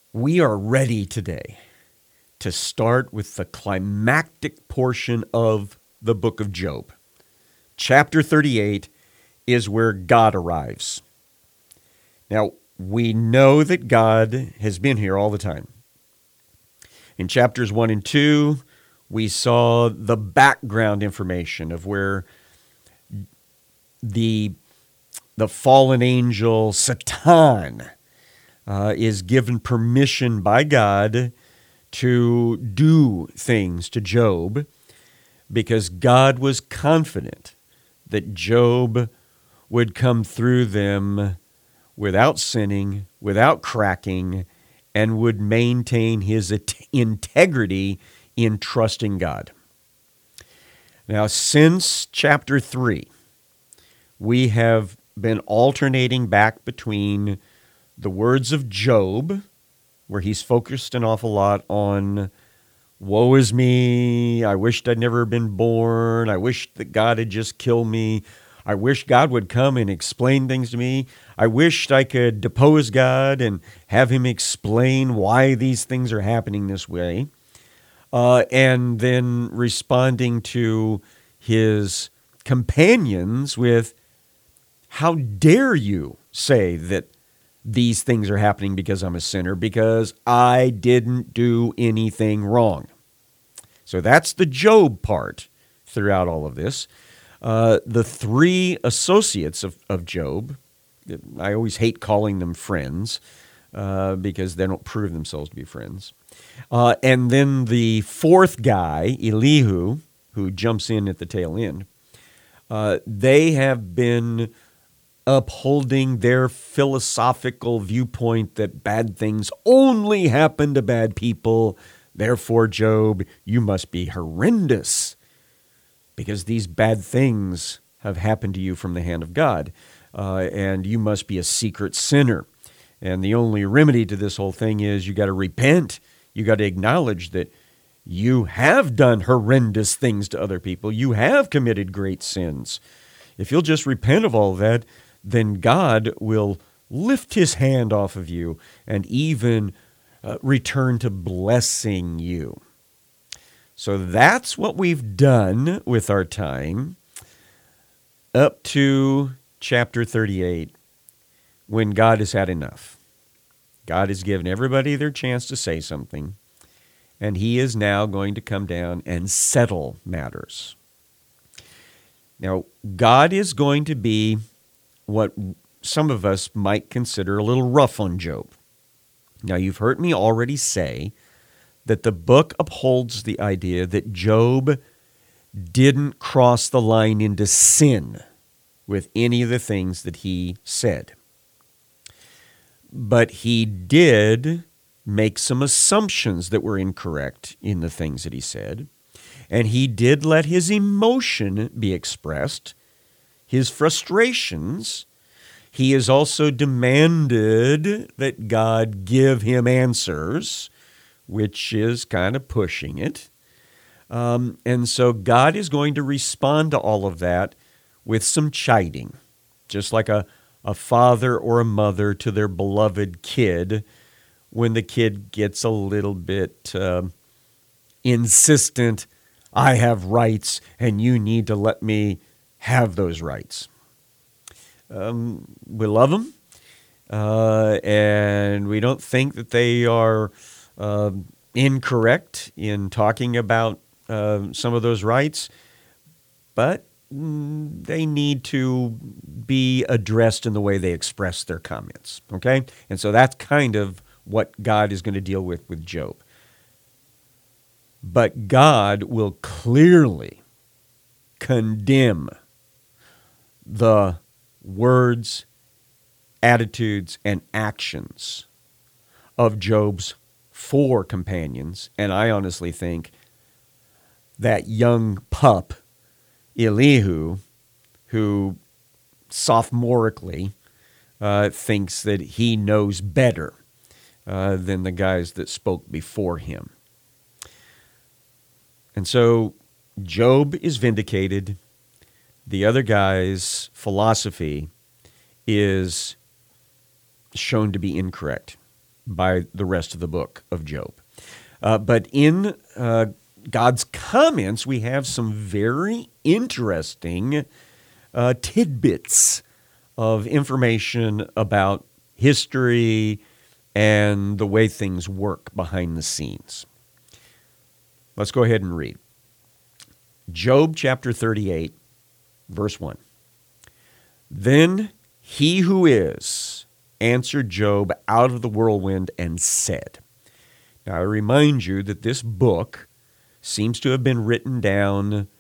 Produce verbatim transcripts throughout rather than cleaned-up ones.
We are ready today to start with the climactic portion of the book of Job. Chapter thirty-eight is where God arrives. Now, we know that God has been here all the time. In chapters one and two, we saw the background information of where the, the fallen angel Satan uh, is given permission by God to do things to Job because God was confident that Job would come through them without sinning, without cracking, and would maintain his integrity in trusting God. Now, since chapter three, we have been alternating back between the words of Job, where he's focused an awful lot on, woe is me, I wished I'd never been born, I wish that God had just killed me, I wish God would come and explain things to me, I wished I could depose God and have him explain why these things are happening this way, uh, and then responding to his companions with, how dare you say that these things are happening because I'm a sinner, because I didn't do anything wrong. So that's the Job part throughout all of this. Uh, the three associates of, of Job, I always hate calling them friends uh, because they don't prove themselves to be friends. Uh, and then the fourth guy, Elihu, who jumps in at the tail end, uh, they have been upholding their philosophical viewpoint that bad things only happen to bad people. Therefore, Job, you must be horrendous because these bad things have happened to you from the hand of God, uh, and you must be a secret sinner. And the only remedy to this whole thing is you got to repent. You got to acknowledge that you have done horrendous things to other people. You have committed great sins. If you'll just repent of all that, then God will lift his hand off of you and even uh, return to blessing you. So that's what we've done with our time up to chapter thirty-eight, when God has had enough. God has given everybody their chance to say something, and he is now going to come down and settle matters. Now, God is going to be what some of us might consider a little rough on Job. Now, you've heard me already say that the book upholds the idea that Job didn't cross the line into sin with any of the things that he said. But he did make some assumptions that were incorrect in the things that he said, and he did let his emotion be expressed, his frustrations. He has also demanded that God give him answers, which is kind of pushing it. Um, and so God is going to respond to all of that with some chiding, just like a, a father or a mother to their beloved kid when the kid gets a little bit uh, insistent, I have rights and you need to let me have those rights. Um, we love them, uh, and we don't think that they are uh, incorrect in talking about uh, some of those rights, but mm, they need to be addressed in the way they express their comments, okay? And so that's kind of what God is going to deal with with Job. But God will clearly condemn the words, attitudes, and actions of Job's four companions. And I honestly think that young pup, Elihu, who sophomorically uh, thinks that he knows better uh, than the guys that spoke before him. And so Job is vindicated. The other guy's philosophy is shown to be incorrect by the rest of the book of Job. Uh, but in uh, God's comments, we have some very interesting uh, tidbits of information about history and the way things work behind the scenes. Let's go ahead and read. Job chapter thirty-eight, verse one. Then he who is answered Job out of the whirlwind and said. Now I remind you that this book seems to have been written down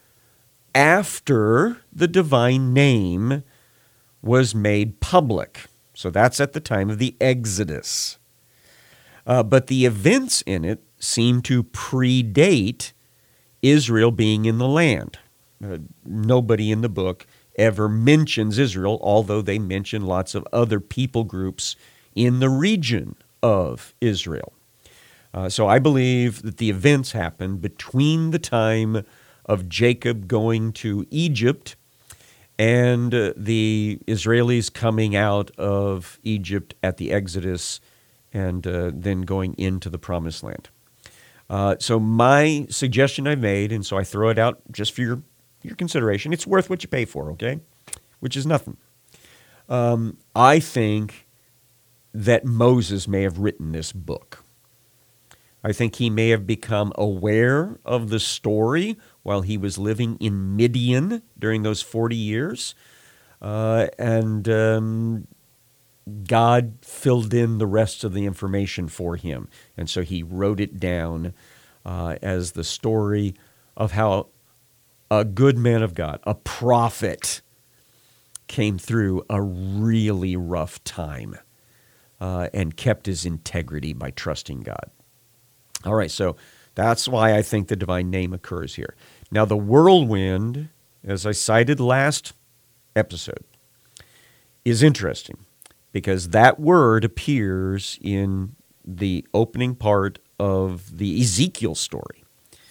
after the divine name was made public. So that's at the time of the Exodus. Uh, but the events in it seem to predate Israel being in the land. Uh, nobody in the book ever mentions Israel, although they mention lots of other people groups in the region of Israel. Uh, so I believe that the events happened between the time of Jacob going to Egypt and uh, the Israelis coming out of Egypt at the Exodus and uh, then going into the Promised Land. Uh, so my suggestion I made, and so I throw it out just for your, your consideration, it's worth what you pay for, okay? Which is nothing. Um, I think that Moses may have written this book. I think he may have become aware of the story while he was living in Midian during those forty years. Uh, and um, God filled in the rest of the information for him. And so he wrote it down uh, as the story of how a good man of God, a prophet, came through a really rough time uh, and kept his integrity by trusting God. All right, so that's why I think the divine name occurs here. Now, the whirlwind, as I cited last episode, is interesting because that word appears in the opening part of the Ezekiel story,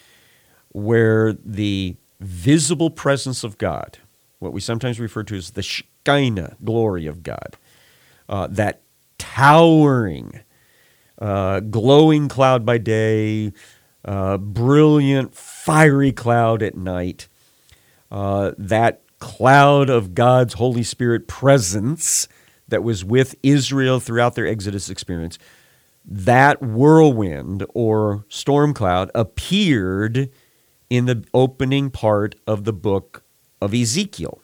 where the visible presence of God, what we sometimes refer to as the Shekinah glory of God, uh, that towering Uh, glowing cloud by day, uh, brilliant, fiery cloud at night. Uh, that cloud of God's Holy Spirit presence that was with Israel throughout their Exodus experience, that whirlwind or storm cloud appeared in the opening part of the book of Ezekiel,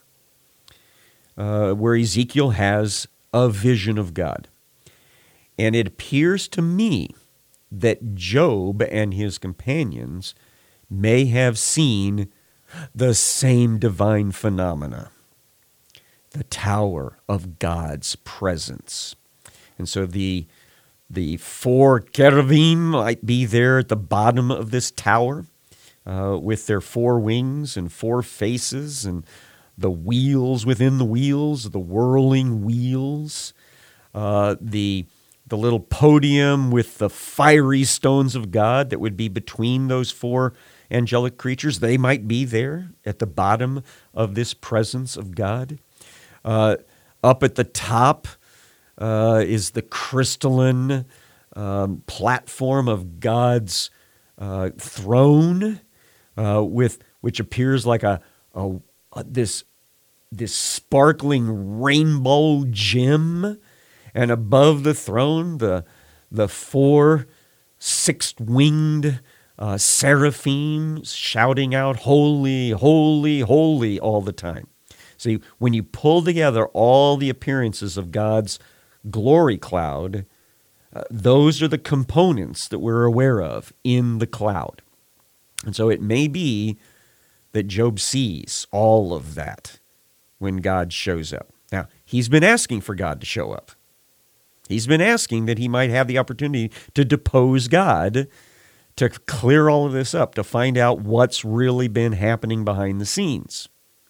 uh, where Ezekiel has a vision of God. And it appears to me that Job and his companions may have seen the same divine phenomena, the tower of God's presence. And so the, the four cherubim might be there at the bottom of this tower uh, with their four wings and four faces and the wheels within the wheels, the whirling wheels, uh, the the little podium with the fiery stones of God that would be between those four angelic creatures. They might be there at the bottom of this presence of God. Uh, up at the top uh, is the crystalline um, platform of God's uh, throne, uh, with which appears like a, a, a this this sparkling rainbow gem. And above the throne, the, the four six-winged uh, seraphim shouting out, "Holy, holy, holy," all the time. See, when you pull together all the appearances of God's glory cloud, uh, those are the components that we're aware of in the cloud. And so it may be that Job sees all of that when God shows up. Now, he's been asking for God to show up. He's been asking that he might have the opportunity to depose God, to clear all of this up, to find out what's really been happening behind the scenes.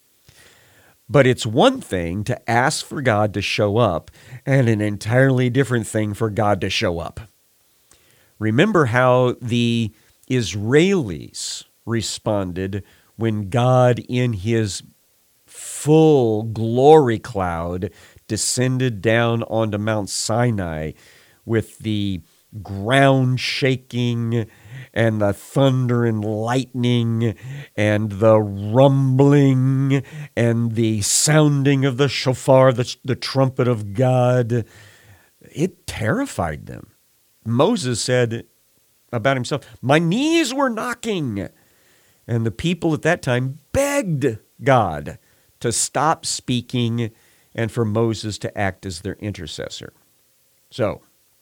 But it's one thing to ask for God to show up, and an entirely different thing for God to show up. Remember how the Israelis responded when God, in his full glory cloud, descended down onto Mount Sinai with the ground shaking and the thunder and lightning and the rumbling and the sounding of the shofar, the, the trumpet of God, it terrified them. Moses said about himself, "My knees were knocking." And the people at that time begged God to stop speaking and for Moses to act as their intercessor. So,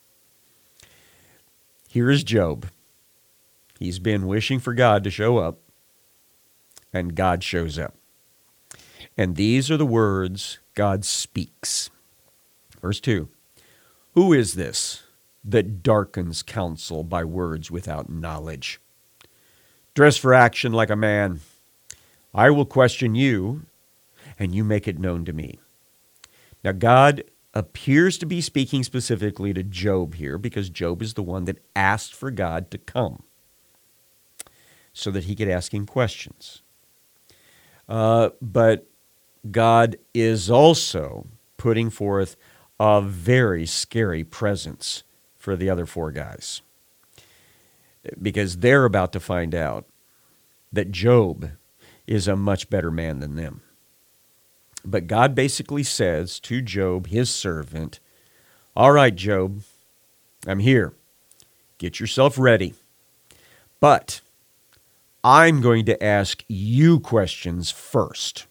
here is Job. He's been wishing for God to show up, and God shows up. And these are the words God speaks. Verse two, "Who is this that darkens counsel by words without knowledge? Dress for action like a man. I will question you, and you make it known to me." Now, God appears to be speaking specifically to Job here because Job is the one that asked for God to come so that he could ask him questions. Uh, but God is also putting forth a very scary presence for the other four guys because they're about to find out that Job is a much better man than them. But God basically says to Job, his servant, "All right, Job, I'm here. Get yourself ready. But I'm going to ask you questions first.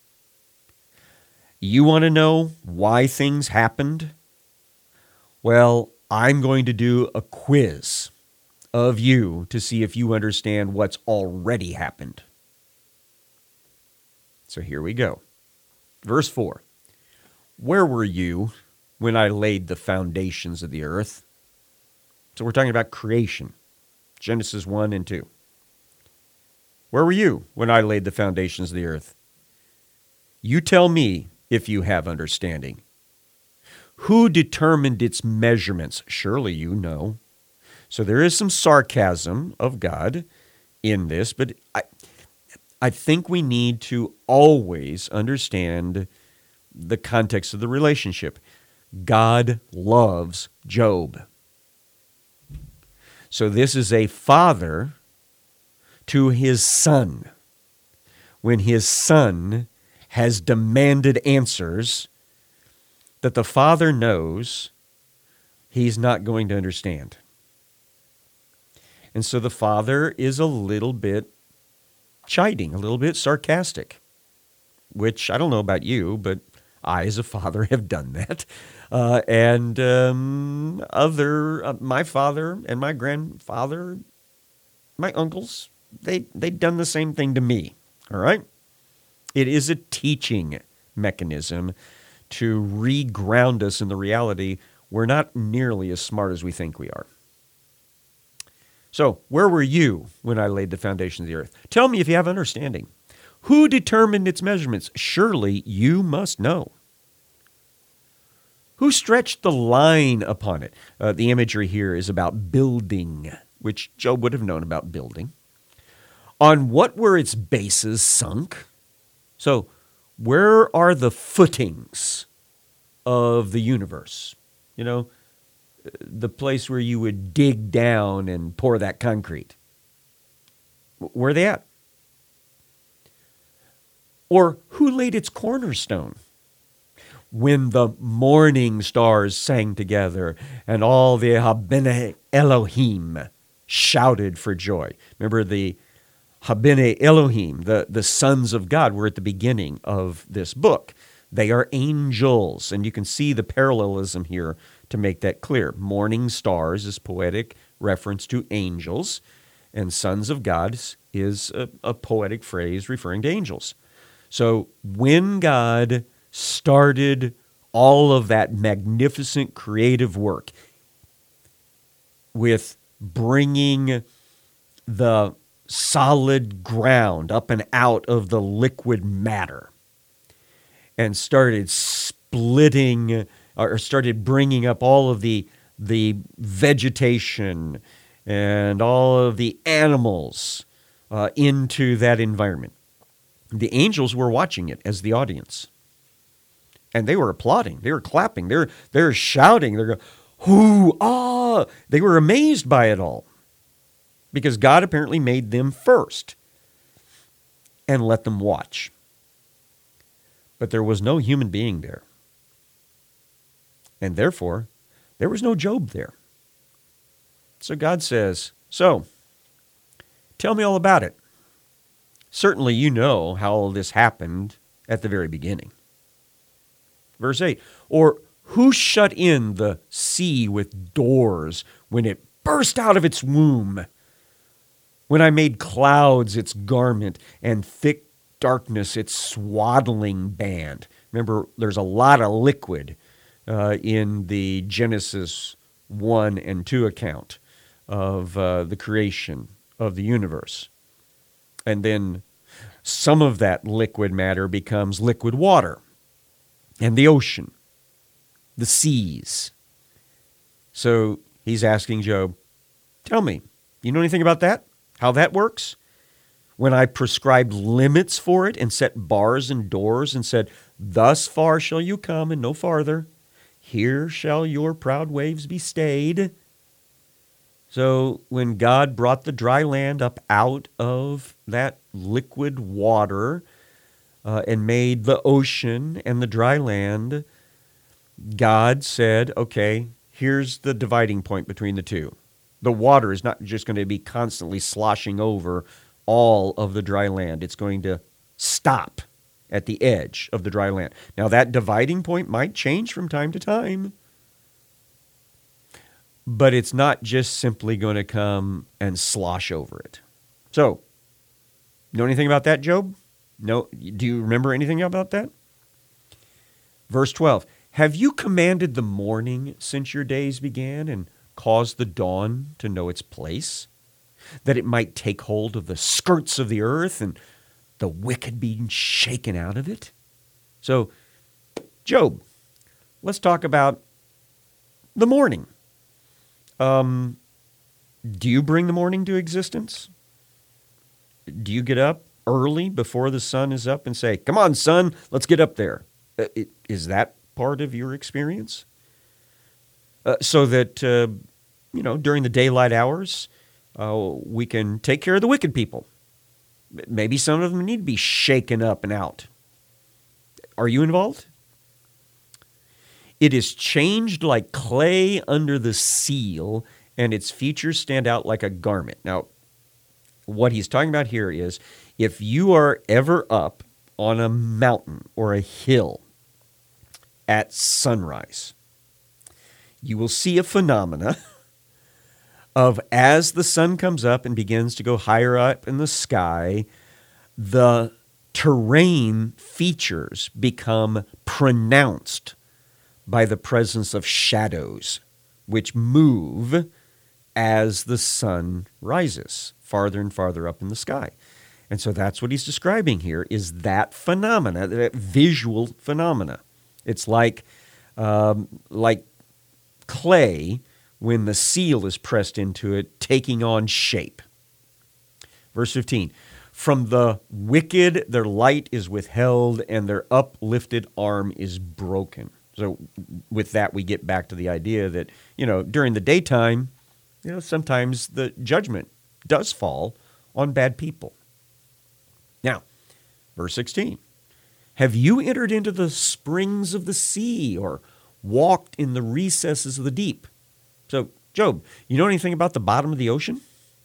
You want to know why things happened? Well, I'm going to do a quiz of you to see if you understand what's already happened." So here we go. Verse four, "Where were you when I laid the foundations of the earth?" So we're talking about creation, Genesis one and two. "Where were you when I laid the foundations of the earth? You tell me if you have understanding. Who determined its measurements? Surely you know." So there is some sarcasm of God in this, but I, I think we need to always understand the context of the relationship. God loves Job. So this is a father to his son. When his son has demanded answers that the father knows he's not going to understand. And so the father is a little bit chiding, a little bit sarcastic, which I don't know about you, but I as a father have done that. Uh, and um, other, uh, my father and my grandfather, my uncles, they, they'd done the same thing to me, all right? It is a teaching mechanism to re-ground us in the reality we're not nearly as smart as we think we are. So, where were you when I laid the foundation of the earth? Tell me if you have understanding. Who determined its measurements? Surely you must know. Who stretched the line upon it? Uh, the imagery here is about building, which Job would have known about building. On what were its bases sunk? So, where are the footings of the universe? You know, the place where you would dig down and pour that concrete. Where are they at? Or who laid its cornerstone? When the morning stars sang together and all the Habene Elohim shouted for joy. Remember the Habene Elohim, the, the sons of God, were at the beginning of this book. They are angels, and you can see the parallelism here to make that clear. Morning stars is poetic reference to angels, and sons of God is a, a poetic phrase referring to angels. So when God started all of that magnificent creative work with bringing the solid ground up and out of the liquid matter and started splitting or started bringing up all of the, the vegetation and all of the animals uh, into that environment. The angels were watching it as the audience. And they were applauding. They were clapping. They were, they were shouting. They're going, Who, ah, they were amazed by it all because God apparently made them first and let them watch. But there was no human being there. And therefore, there was no Job there. So God says, so, tell me all about it. Certainly you know how all this happened at the very beginning. Verse eight, or who shut in the sea with doors when it burst out of its womb? When I made clouds its garment and thick darkness its swaddling band. Remember, there's a lot of liquid uh, in the Genesis one and two account of uh, the creation of the universe. And then some of that liquid matter becomes liquid water and the ocean, the seas. So he's asking Job, tell me, you know anything about that? How that works? When I prescribed limits for it and set bars and doors and said, thus far shall you come and no farther. Here shall your proud waves be stayed. So when God brought the dry land up out of that liquid water uh, and made the ocean and the dry land, God said, okay, here's the dividing point between the two. The water is not just going to be constantly sloshing over all of the dry land. It's going to stop at the edge of the dry land. Now, that dividing point might change from time to time, but it's not just simply going to come and slosh over it. So, know anything about that, Job? No. Do you remember anything about that? Verse twelve, have you commanded the morning since your days began and caused the dawn to know its place, that it might take hold of the skirts of the earth and the wicked being shaken out of it? So, Job, let's talk about the morning. Um, do you bring the morning to existence? Do you get up early before the sun is up and say, come on, sun, let's get up there? Uh, it, is that part of your experience? Uh, so that, uh, you know, during the daylight hours, uh, we can take care of the wicked people. Maybe some of them need to be shaken up and out. Are you involved? It is changed like clay under the seal, and its features stand out like a garment. Now, what he's talking about here is if you are ever up on a mountain or a hill at sunrise, you will see a phenomena of as the sun comes up and begins to go higher up in the sky, the terrain features become pronounced by the presence of shadows, which move as the sun rises farther and farther up in the sky. And so that's what he's describing here, is that phenomena, that visual phenomena. It's like um, like clay when the seal is pressed into it, taking on shape. Verse fifteen, from the wicked their light is withheld, and their uplifted arm is broken. So with that, we get back to the idea that, you know, during the daytime, you know, sometimes the judgment does fall on bad people. Now, verse sixteen, have you entered into the springs of the sea or walked in the recesses of the deep? So, Job, you know anything about the bottom of the ocean?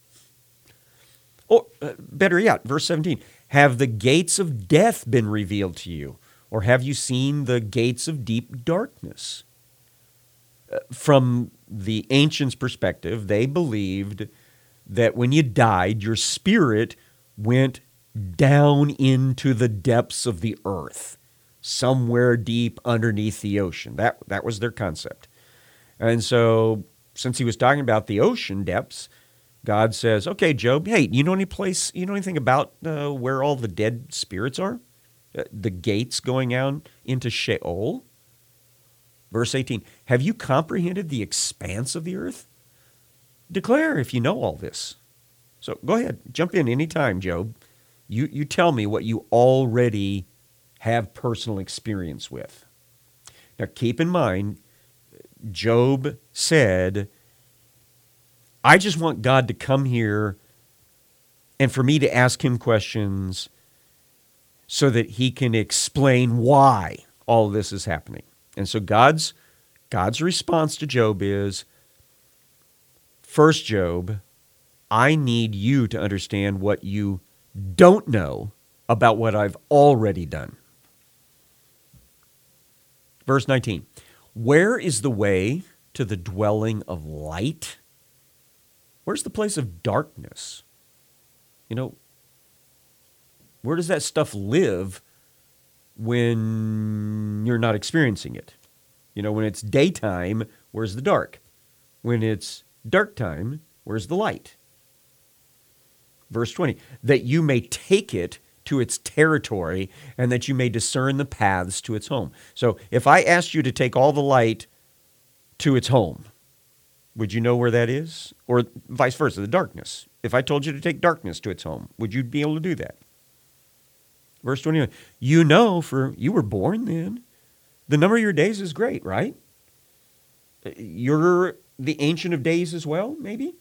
Or uh, better yet, verse seventeen, have the gates of death been revealed to you? Or have you seen the gates of deep darkness? Uh, from the ancients' perspective, they believed that when you died, your spirit went down into the depths of the earth, somewhere deep underneath the ocean. That, that was their concept. And so, since he was talking about the ocean depths, God says, okay, Job, hey, you know any place, you know anything about uh, where all the dead spirits are? Uh, the gates going out into Sheol? Verse eighteen, have you comprehended the expanse of the earth? Declare if you know all this. So go ahead, jump in anytime, Job. You, you tell me what you already have personal experience with. Now keep in mind, Job said, I just want God to come here and for me to ask him questions so that he can explain why all of this is happening. And so God's God's response to Job is, first, Job, I need you to understand what you don't know about what I've already done. Verse nineteen, where is the way to the dwelling of light? Where's the place of darkness? You know, where does that stuff live when you're not experiencing it? You know, when it's daytime, where's the dark? When it's dark time, where's the light? Verse twenty, that you may take it to its territory and that you may discern the paths to its home. So if I asked you to take all the light to its home, would you know where that is? Or vice versa, the darkness. If I told you to take darkness to its home, would you be able to do that? Verse twenty-one, you know, for you were born then. The number of your days is great, right? You're the Ancient of Days as well, maybe?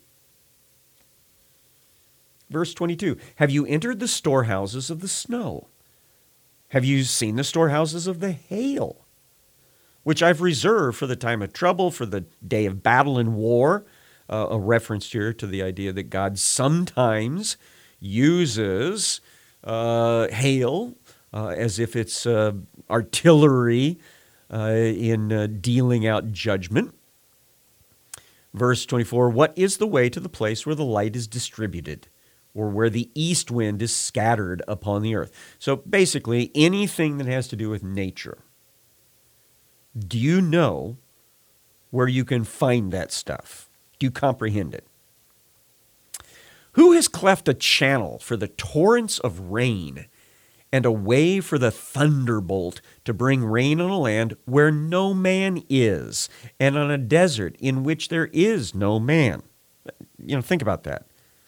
Verse twenty-two, have you entered the storehouses of the snow? Have you seen the storehouses of the hail, which I've reserved for the time of trouble, for the day of battle and war? Uh, a reference here to the idea that God sometimes uses uh, hail uh, as if it's uh, artillery uh, in uh, dealing out judgment. Verse twenty-four, what is the way to the place where the light is distributed, or where the east wind is scattered upon the earth? So basically, anything that has to do with nature. Do you know where you can find that stuff? Do you comprehend it? Who has cleft a channel for the torrents of rain and a way for the thunderbolt to bring rain on a land where no man is, and on a desert in which there is no man? You know, think about that.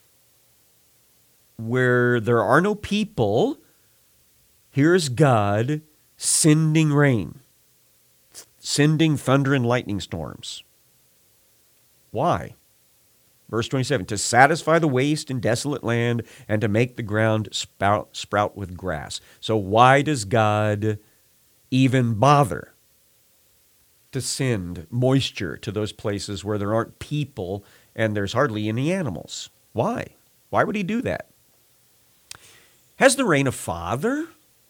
Where there are no people, here's God sending rain, sending thunder and lightning storms. Why? Verse twenty-seven, to satisfy the waste and desolate land and to make the ground sprout, sprout with grass. So why does God even bother to send moisture to those places where there aren't people and there's hardly any animals? Why? Why would he do that? Has the rain a father?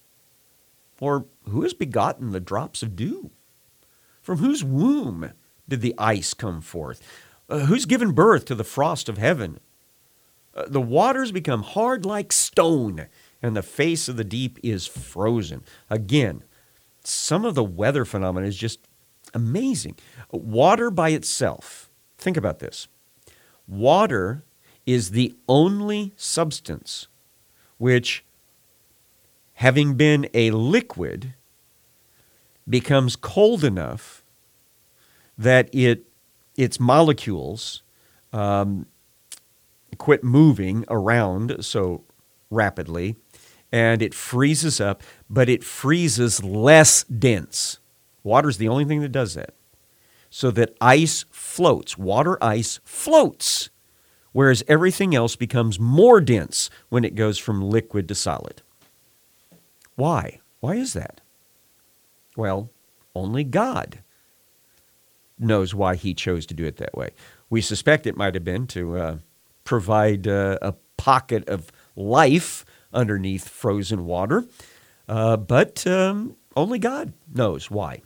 Or who has begotten the drops of dew? From whose womb did the ice come forth? Uh, who's given birth to the frost of heaven? Uh, the waters become hard like stone, and the face of the deep is frozen. Again, some of the weather phenomena is just amazing. Water by itself, think about this. Water is the only substance which, having been a liquid, becomes cold enough that it its molecules um, quit moving around so rapidly, and it freezes up, but it freezes less dense. Water's the only thing that does that. So that ice floats. Water ice floats, whereas everything else becomes more dense when it goes from liquid to solid. Why? Why is that? Well, only God knows why he chose to do it that way. We suspect it might have been to uh, provide uh, a pocket of life underneath frozen water, uh, but um, only God knows why.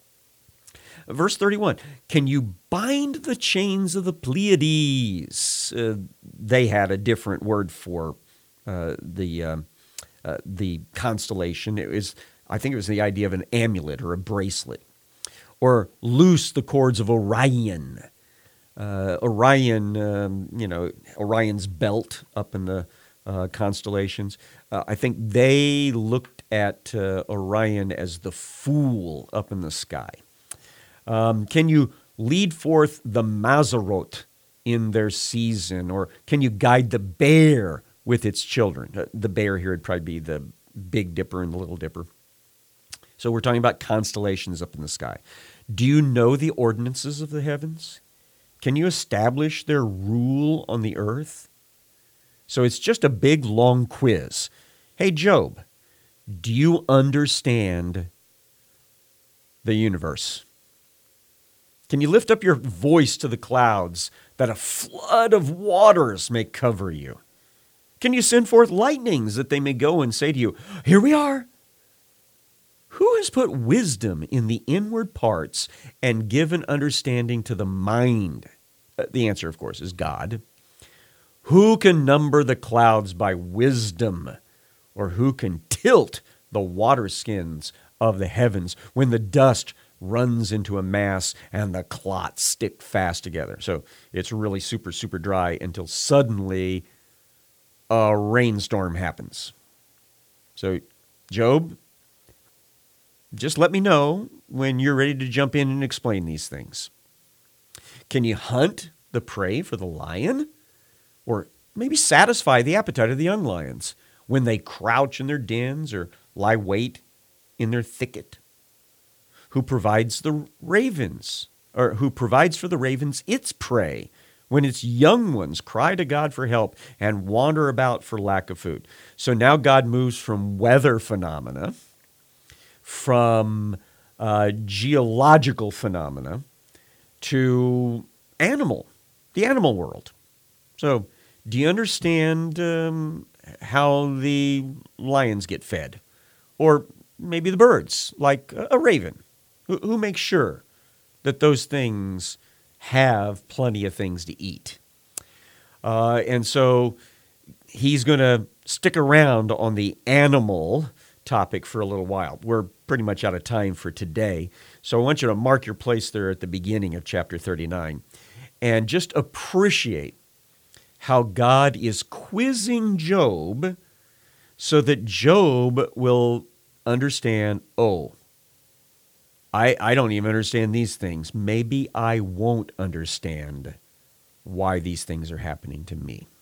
Verse thirty-one, can you bind the chains of the Pleiades? Uh, they had a different word for uh, the um, uh, the constellation. It was, I think it was the idea of an amulet or a bracelet. Or loose the cords of Orion. Uh, Orion, um, you know, Orion's belt up in the uh, constellations. Uh, I think they looked at uh, Orion as the fool up in the sky. Um, can you lead forth the Mazzaroth in their season? Or can you guide the bear with its children? Uh, the bear here would probably be the Big Dipper and the Little Dipper. So we're talking about constellations up in the sky. Do you know the ordinances of the heavens? Can you establish their rule on the earth? So it's just a big, long quiz. Hey, Job, do you understand the universe? Can you lift up your voice to the clouds that a flood of waters may cover you? Can you send forth lightnings that they may go and say to you, here we are? Who has put wisdom in the inward parts and given understanding to the mind? The answer, of course, is God. Who can number the clouds by wisdom? Or who can tilt the water skins of the heavens when the dust runs into a mass and the clots stick fast together? So it's really super, super dry until suddenly a rainstorm happens. So, Job, just let me know when you're ready to jump in and explain these things. Can you hunt the prey for the lion? Or maybe satisfy the appetite of the young lions when they crouch in their dens or lie wait in their thicket? Who provides the ravens, or who provides for the ravens its prey when its young ones cry to God for help and wander about for lack of food? So now God moves from weather phenomena, from uh, geological phenomena, to animal, the animal world. So do you understand um, how the lions get fed? Or maybe the birds, like a raven. Who, who makes sure that those things have plenty of things to eat? Uh, and so he's going to stick around on the animal topic for a little while. We're pretty much out of time for today. So I want you to mark your place there at the beginning of chapter thirty-nine and just appreciate how God is quizzing Job so that Job will understand, oh, I, I don't even understand these things. Maybe I won't understand why these things are happening to me.